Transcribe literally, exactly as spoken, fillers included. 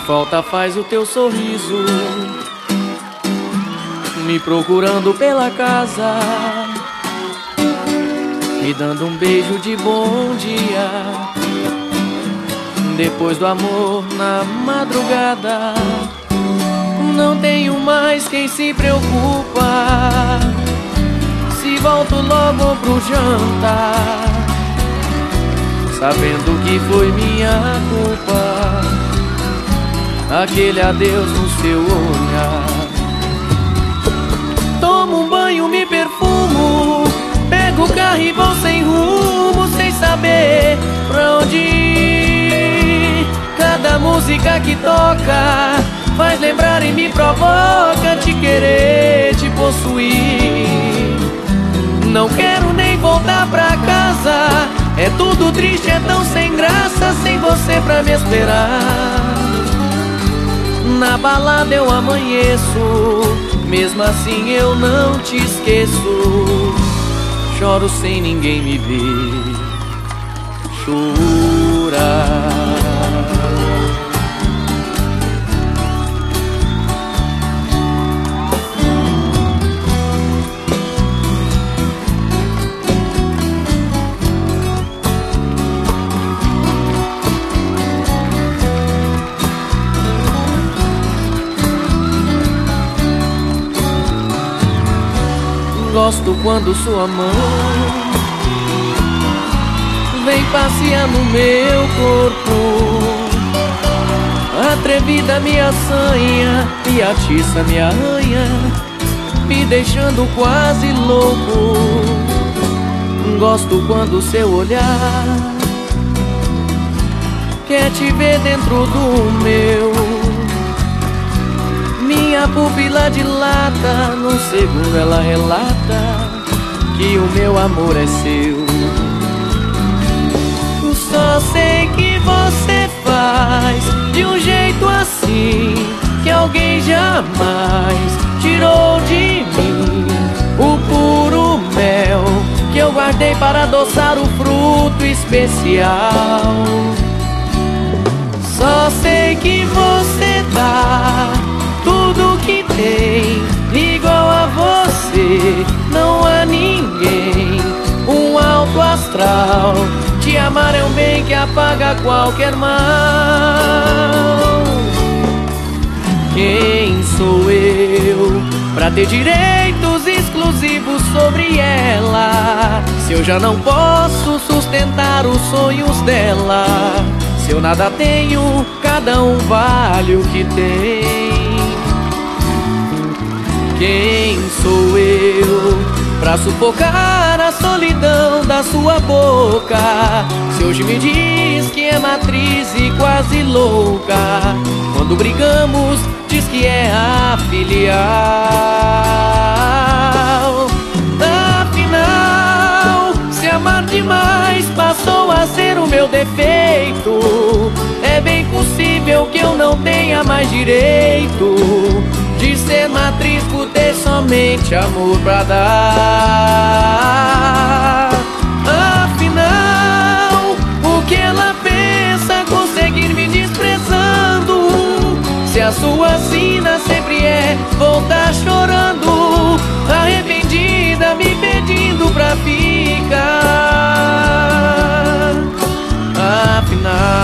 falta faz o teu sorriso, me procurando pela casa, me dando um beijo de bom dia. Depois do amor na madrugada, não tenho mais quem se preocupa se volto logo pro jantar, sabendo que foi minha culpa aquele adeus no seu olhar. Tomo um banho, me perfumo, pego o carro e vou sem rumo, sem saber pra onde ir. Cada música que toca faz lembrar e me provoca te querer, te possuir. Não quero nem voltar pra casa, é tudo triste, é tão sem graça, sem você pra me esperar. Na balada eu amanheço, mesmo assim eu não te esqueço. Choro sem ninguém me ver chorar. Gosto quando sua mão vem passear no meu corpo, atrevida me assanha e atiça me arranha, me deixando quase louco. Gosto quando seu olhar quer te ver dentro do meu. Minha pupila dilata, num segundo ela relata que o meu amor é seu. Só sei que você faz de um jeito assim que alguém jamais tirou de mim o puro mel que eu guardei para adoçar o fruto especial. Só sei que você dá tudo que tem, igual a você não há ninguém. Um alto astral, te amar é um bem que apaga qualquer mal. Quem sou eu pra ter direitos exclusivos sobre ela, se eu já não posso sustentar os sonhos dela? Se eu nada tenho, cada um vale o que tem. Quem sou eu pra sufocar a solidão da sua boca, se hoje me diz que é matriz e quase louca? Quando brigamos diz que é a filial. Afinal, se amar demais passou a ser o meu defeito, é bem possível que eu não tenha mais direito de ser matriz por ter somente amor pra dar. Afinal, o que ela pensa conseguir me desprezando, se a sua sina sempre é voltar chorando, arrependida me pedindo pra ficar? Afinal